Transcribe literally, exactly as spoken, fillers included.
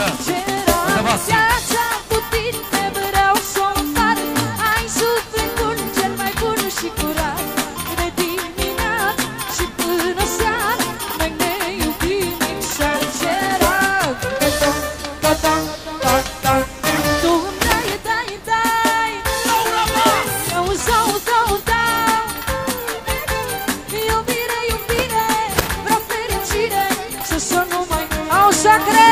Viața cu tine vreau să o împart. Ai sufletul cel mai bun și curat. De dimineață și până seara noi ne iubim exagerat. Tu îmi dai, dai, dai, eu zau, dau, dau. Iubire, iubire, vreau fericire, să sun numai, au să cred.